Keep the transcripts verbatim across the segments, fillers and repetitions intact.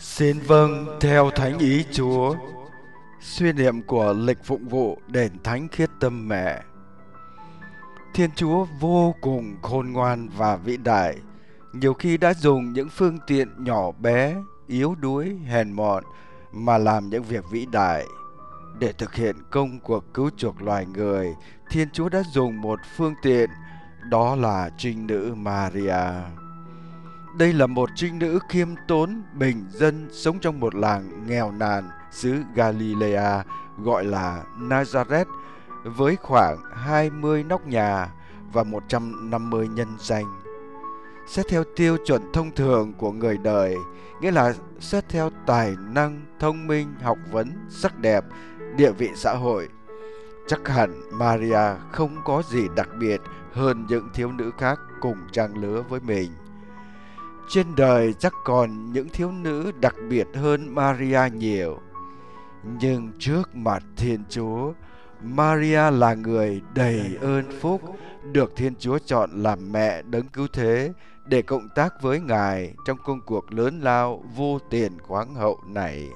Xin vâng theo thánh ý Chúa. Suy niệm của lịch phụng vụ đền thánh Khiết Tâm Mẹ. Thiên Chúa vô cùng khôn ngoan và vĩ đại, nhiều khi đã dùng những phương tiện nhỏ bé, yếu đuối, hèn mọn mà làm những việc vĩ đại. Để thực hiện công cuộc cứu chuộc loài người, Thiên Chúa đã dùng một phương tiện, đó là trinh nữ Maria. Đây là một trinh nữ khiêm tốn, bình dân, sống trong một làng nghèo nàn xứ Galilea gọi là Nazareth, với khoảng hai mươi nóc nhà và một trăm năm mươi nhân danh. Xét theo tiêu chuẩn thông thường của người đời, nghĩa là xét theo tài năng, thông minh, học vấn, sắc đẹp, địa vị xã hội, chắc hẳn Maria không có gì đặc biệt hơn những thiếu nữ khác cùng trang lứa với mình. Trên đời chắc còn những thiếu nữ đặc biệt hơn Maria nhiều. Nhưng trước mặt Thiên Chúa, Maria là người đầy ơn phúc, được Thiên Chúa chọn làm mẹ đấng cứu thế để cộng tác với Ngài trong công cuộc lớn lao vô tiền khoáng hậu này.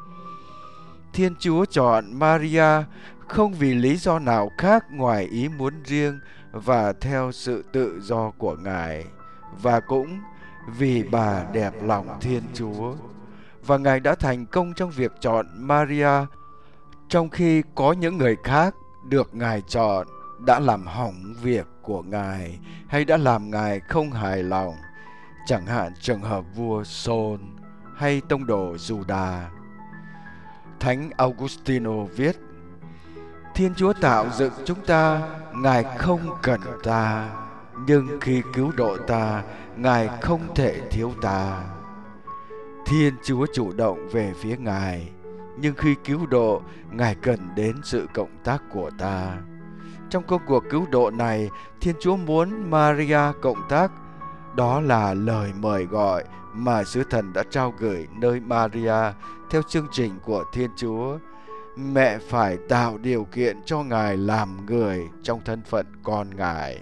Thiên Chúa chọn Maria không vì lý do nào khác ngoài ý muốn riêng và theo sự tự do của Ngài, và cũng vì bà đẹp lòng Thiên Chúa. Và Ngài đã thành công trong việc chọn Maria, trong khi có những người khác được Ngài chọn đã làm hỏng việc của Ngài hay đã làm Ngài không hài lòng, chẳng hạn trường hợp vua Sôn hay tông đồ Juda. Thánh Augustino viết: Thiên Chúa tạo dựng chúng ta, Ngài không cần ta, nhưng khi cứu độ ta, Ngài không thể thiếu ta. Thiên Chúa chủ động về phía Ngài, nhưng khi cứu độ, Ngài cần đến sự cộng tác của ta. Trong công cuộc cứu độ này, Thiên Chúa muốn Maria cộng tác. Đó là lời mời gọi mà sứ thần đã trao gửi nơi Maria theo chương trình của Thiên Chúa. Mẹ phải tạo điều kiện cho Ngài làm người trong thân phận con Ngài.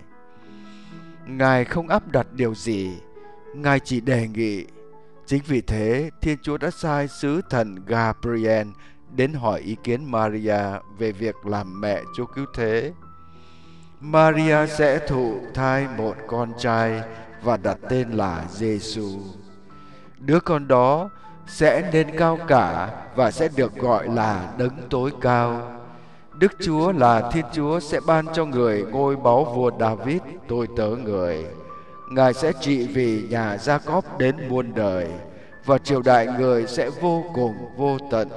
Ngài không áp đặt điều gì, Ngài chỉ đề nghị. Chính vì thế, Thiên Chúa đã sai sứ thần Gabriel đến hỏi ý kiến Maria về việc làm mẹ Chúa Cứu Thế. Maria sẽ thụ thai một con trai và đặt tên là Giêsu. Đứa con đó sẽ nên cao cả và sẽ được gọi là Đấng Tối Cao. Đức Chúa là Thiên Chúa sẽ ban cho người ngôi báu vua David, tôi tớ người. Ngài sẽ trị vì nhà Gia-cóp đến muôn đời, và triều đại người sẽ vô cùng vô tận.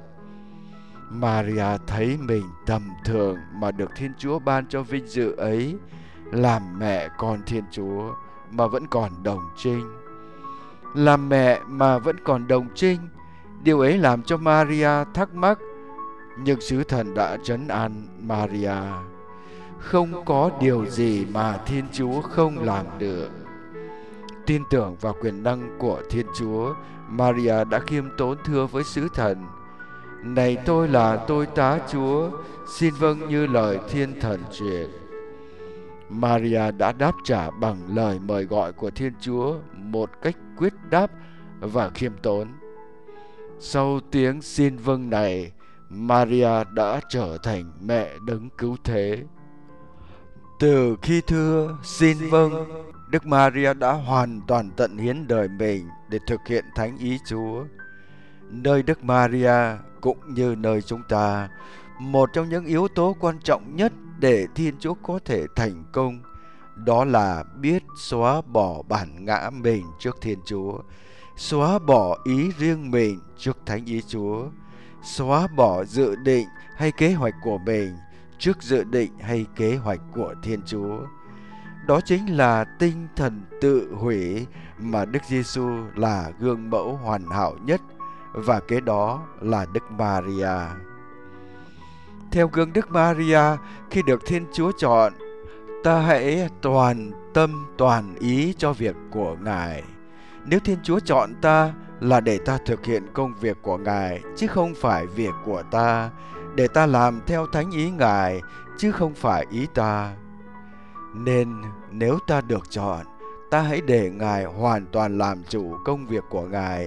Maria thấy mình tầm thường mà được Thiên Chúa ban cho vinh dự ấy, làm mẹ con Thiên Chúa mà vẫn còn đồng trinh. Làm mẹ mà vẫn còn đồng trinh, điều ấy làm cho Maria thắc mắc, nhưng sứ thần đã trấn an Maria. Không có điều gì mà Thiên Chúa không làm được. Tin tưởng vào quyền năng của Thiên Chúa, Maria đã khiêm tốn thưa với sứ thần: Này tôi là tôi tá Chúa, xin vâng như lời thiên thần truyền. Maria đã đáp trả bằng lời mời gọi của Thiên Chúa một cách quyết đáp và khiêm tốn. Sau tiếng xin vâng này, Maria đã trở thành mẹ đấng cứu thế. Từ khi thưa xin vâng, Đức Maria đã hoàn toàn tận hiến đời mình để thực hiện thánh ý Chúa. Nơi Đức Maria cũng như nơi chúng ta, một trong những yếu tố quan trọng nhất để Thiên Chúa có thể thành công, đó là biết xóa bỏ bản ngã mình trước Thiên Chúa, xóa bỏ ý riêng mình trước thánh ý Chúa, xóa bỏ dự định hay kế hoạch của mình trước dự định hay kế hoạch của Thiên Chúa. Đó chính là tinh thần tự hủy mà Đức Giêsu là gương mẫu hoàn hảo nhất, và kế đó là Đức Maria. Theo gương Đức Maria, khi được Thiên Chúa chọn, ta hãy toàn tâm toàn ý cho việc của Ngài. Nếu Thiên Chúa chọn ta là để ta thực hiện công việc của Ngài, chứ không phải việc của ta, để ta làm theo thánh ý Ngài, chứ không phải ý ta. Nên nếu ta được chọn, ta hãy để Ngài hoàn toàn làm chủ công việc của Ngài,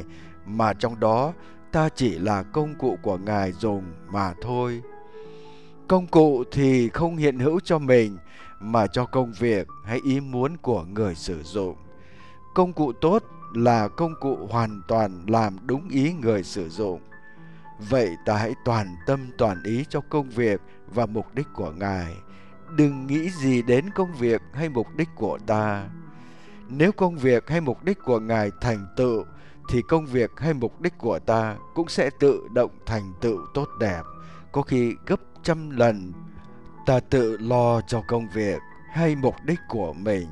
mà trong đó ta chỉ là công cụ của Ngài dùng mà thôi. Công cụ thì không hiện hữu cho mình, mà cho công việc hay ý muốn của người sử dụng. Công cụ tốt là công cụ hoàn toàn làm đúng ý người sử dụng. Vậy ta hãy toàn tâm toàn ý cho công việc và mục đích của Ngài. Đừng nghĩ gì đến công việc hay mục đích của ta. Nếu công việc hay mục đích của Ngài thành tựu, thì công việc hay mục đích của ta cũng sẽ tự động thành tựu tốt đẹp, có khi gấp trăm lần ta tự lo cho công việc hay mục đích của mình.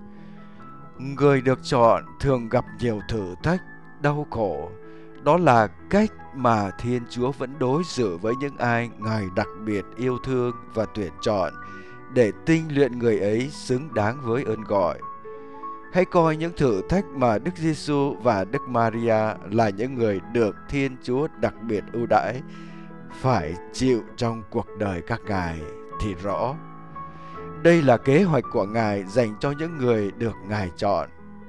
Người được chọn thường gặp nhiều thử thách, đau khổ. Đó là cách mà Thiên Chúa vẫn đối xử với những ai Ngài đặc biệt yêu thương và tuyển chọn để tinh luyện người ấy xứng đáng với ơn gọi. Hãy coi những thử thách mà Đức Giêsu và Đức Maria là những người được Thiên Chúa đặc biệt ưu đãi phải chịu trong cuộc đời các ngài thì rõ. Đây là kế hoạch của Ngài dành cho những người được Ngài chọn.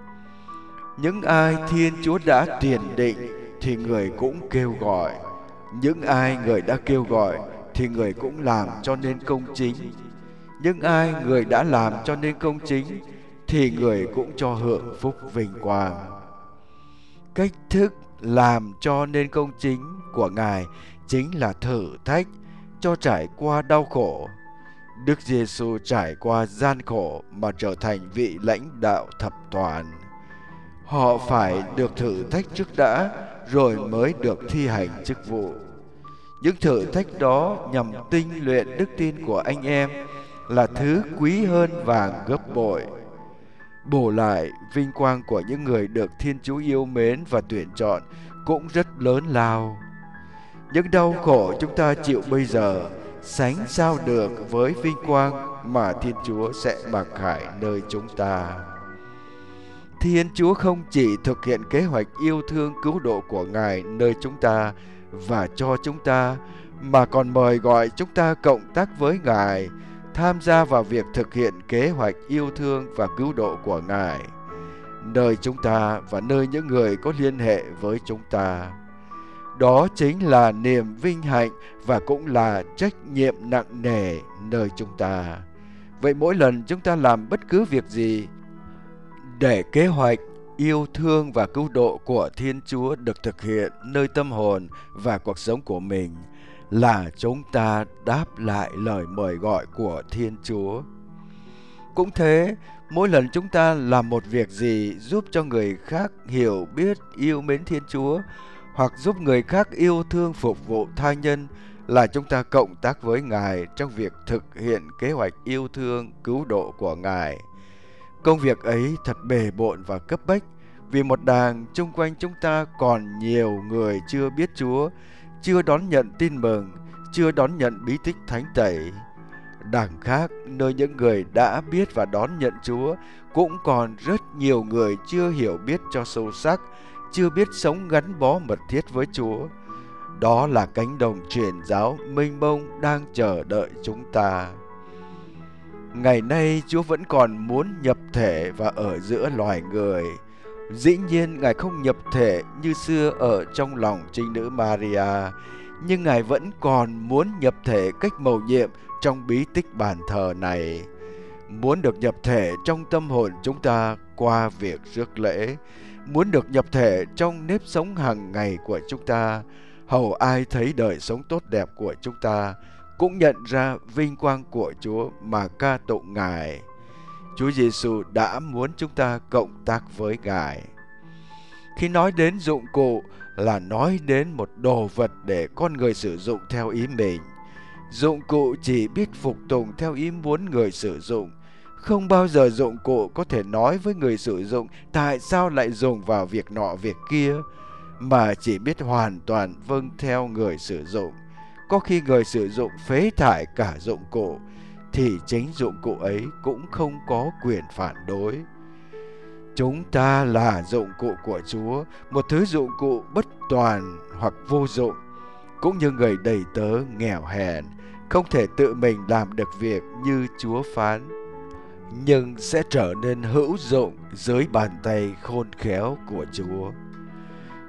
Những ai Thiên Chúa đã tiền định thì người cũng kêu gọi. Những ai người đã kêu gọi thì người cũng làm cho nên công chính. Những ai người đã làm cho nên công chính thì người cũng cho hưởng phúc vinh quang. Cách thức làm cho nên công chính của Ngài chính là thử thách, cho trải qua đau khổ. Đức Giêsu trải qua gian khổ mà trở thành vị lãnh đạo thập toàn. Họ phải được thử thách trước đã, rồi mới được thi hành chức vụ. Những thử thách đó nhằm tinh luyện đức tin của anh em, là thứ quý hơn vàng gấp bội. Bù lại, vinh quang của những người được Thiên Chúa yêu mến và tuyển chọn cũng rất lớn lao. Những đau khổ chúng ta chịu bây giờ sánh sao được với vinh quang mà Thiên Chúa sẽ mặc khải nơi chúng ta. Thiên Chúa không chỉ thực hiện kế hoạch yêu thương cứu độ của Ngài nơi chúng ta và cho chúng ta, mà còn mời gọi chúng ta cộng tác với Ngài, tham gia vào việc thực hiện kế hoạch yêu thương và cứu độ của Ngài nơi chúng ta và nơi những người có liên hệ với chúng ta. Đó chính là niềm vinh hạnh và cũng là trách nhiệm nặng nề nơi chúng ta. Vậy mỗi lần chúng ta làm bất cứ việc gì để kế hoạch yêu thương và cứu độ của Thiên Chúa được thực hiện nơi tâm hồn và cuộc sống của mình, là chúng ta đáp lại lời mời gọi của Thiên Chúa. Cũng thế, mỗi lần chúng ta làm một việc gì giúp cho người khác hiểu biết yêu mến Thiên Chúa, hoặc giúp người khác yêu thương phục vụ tha nhân, là chúng ta cộng tác với Ngài trong việc thực hiện kế hoạch yêu thương cứu độ của Ngài. Công việc ấy thật bề bộn và cấp bách, vì một đàng chung quanh chúng ta còn nhiều người chưa biết Chúa, chưa đón nhận tin mừng, chưa đón nhận bí tích thánh tẩy. Đằng khác, nơi những người đã biết và đón nhận Chúa, cũng còn rất nhiều người chưa hiểu biết cho sâu sắc, chưa biết sống gắn bó mật thiết với Chúa. Đó là cánh đồng truyền giáo mênh mông đang chờ đợi chúng ta. Ngày nay Chúa vẫn còn muốn nhập thể và ở giữa loài người. Dĩ nhiên Ngài không nhập thể như xưa ở trong lòng trinh nữ Maria, nhưng Ngài vẫn còn muốn nhập thể cách mầu nhiệm trong bí tích bàn thờ này. Muốn được nhập thể trong tâm hồn chúng ta qua việc rước lễ, muốn được nhập thể trong nếp sống hàng ngày của chúng ta, hầu ai thấy đời sống tốt đẹp của chúng ta cũng nhận ra vinh quang của Chúa mà ca tụng Ngài. Chúa Giêsu đã muốn chúng ta cộng tác với Ngài. Khi nói đến dụng cụ là nói đến một đồ vật để con người sử dụng theo ý mình. Dụng cụ chỉ biết phục tùng theo ý muốn người sử dụng. Không bao giờ dụng cụ có thể nói với người sử dụng tại sao lại dùng vào việc nọ việc kia, mà chỉ biết hoàn toàn vâng theo người sử dụng. Có khi người sử dụng phế thải cả dụng cụ, thì chính dụng cụ ấy cũng không có quyền phản đối. Chúng ta là dụng cụ của Chúa, một thứ dụng cụ bất toàn hoặc vô dụng, cũng như người đầy tớ nghèo hèn, không thể tự mình làm được việc như Chúa phán, nhưng sẽ trở nên hữu dụng dưới bàn tay khôn khéo của Chúa.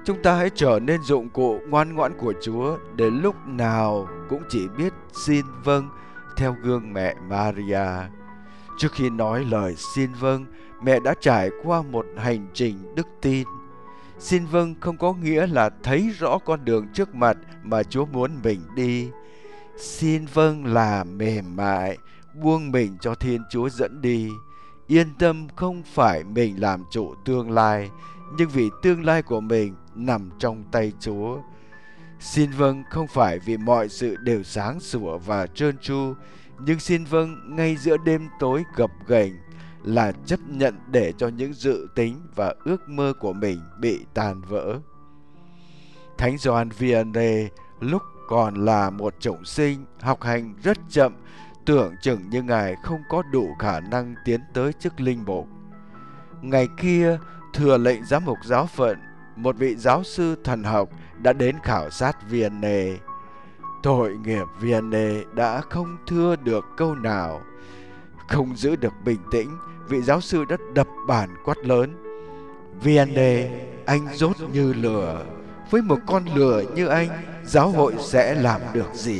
Chúng ta hãy trở nên dụng cụ ngoan ngoãn của Chúa để lúc nào cũng chỉ biết xin vâng theo gương mẹ Maria. Trước khi nói lời xin vâng, mẹ đã trải qua một hành trình đức tin. Xin vâng không có nghĩa là thấy rõ con đường trước mặt mà Chúa muốn mình đi. Xin vâng là mềm mại, buông mình cho Thiên Chúa dẫn đi. Yên tâm không phải mình làm chủ tương lai, nhưng vì tương lai của mình nằm trong tay Chúa. Xin vâng không phải vì mọi sự đều sáng sủa và trơn tru, nhưng xin vâng ngay giữa đêm tối gập ghềnh là chấp nhận để cho những dự tính và ước mơ của mình bị tan vỡ. Thánh Gioan Vianney lúc còn là một chủng sinh học hành rất chậm, tưởng chừng như Ngài không có đủ khả năng tiến tới chức linh mục. Ngày kia, thừa lệnh giám mục giáo phận, một vị giáo sư thần học đã đến khảo sát Vianney. Tội nghiệp Vianney đã không thưa được câu nào. Không giữ được bình tĩnh, vị giáo sư đã đập bàn quát lớn: Vianney, anh dốt như lửa. Với một con lừa như anh, giáo hội sẽ làm được gì?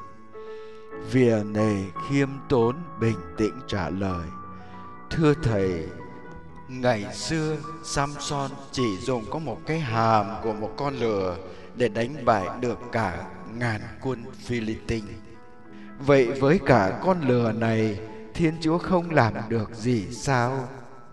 Vianney khiêm tốn bình tĩnh trả lời: Thưa thầy, ngày xưa Samson chỉ dùng có một cái hàm của một con lừa để đánh bại được cả ngàn quân Philippines. Vậy với cả con lừa này, Thiên Chúa không làm được gì sao?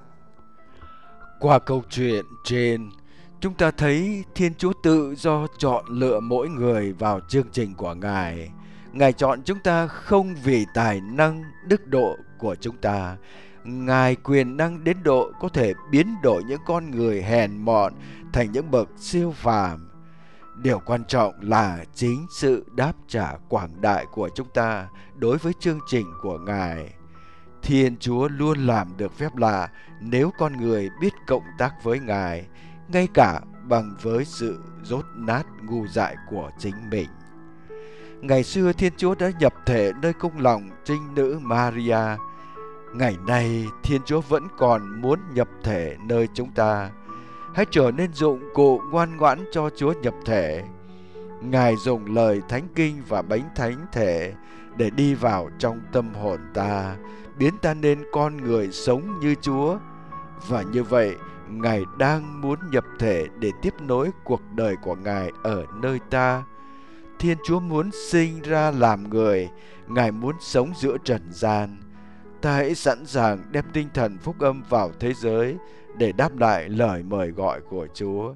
Qua câu chuyện trên, chúng ta thấy Thiên Chúa tự do chọn lựa mỗi người vào chương trình của Ngài. Ngài chọn chúng ta không vì tài năng, đức độ của chúng ta. Ngài quyền năng đến độ có thể biến đổi những con người hèn mọn thành những bậc siêu phàm. Điều quan trọng là chính sự đáp trả quảng đại của chúng ta đối với chương trình của Ngài. Thiên Chúa luôn làm được phép lạ nếu con người biết cộng tác với Ngài, ngay cả bằng với sự dốt nát ngu dại của chính mình. Ngày xưa Thiên Chúa đã nhập thể nơi cung lòng trinh nữ Maria. Ngày nay Thiên Chúa vẫn còn muốn nhập thể nơi chúng ta. Hãy trở nên dụng cụ ngoan ngoãn cho Chúa nhập thể. Ngài dùng lời thánh kinh và bánh thánh thể để đi vào trong tâm hồn ta, biến ta nên con người sống như Chúa. Và như vậy, Ngài đang muốn nhập thể để tiếp nối cuộc đời của Ngài ở nơi ta. Thiên Chúa muốn sinh ra làm người, Ngài muốn sống giữa trần gian. Ta hãy sẵn sàng đem tinh thần phúc âm vào thế giới để đáp lại lời mời gọi của Chúa.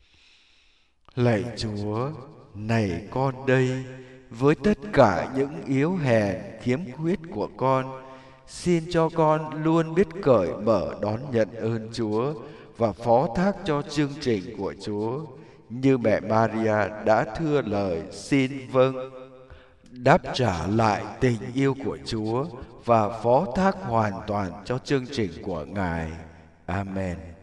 Lạy Chúa, này con đây, với tất cả những yếu hèn khiếm khuyết của con, xin cho con luôn biết cởi mở đón nhận ơn Chúa và phó thác cho chương trình của Chúa, như mẹ Maria đã thưa lời xin vâng, đáp trả lại tình yêu của Chúa và phó thác hoàn toàn cho chương trình của Ngài. Amen.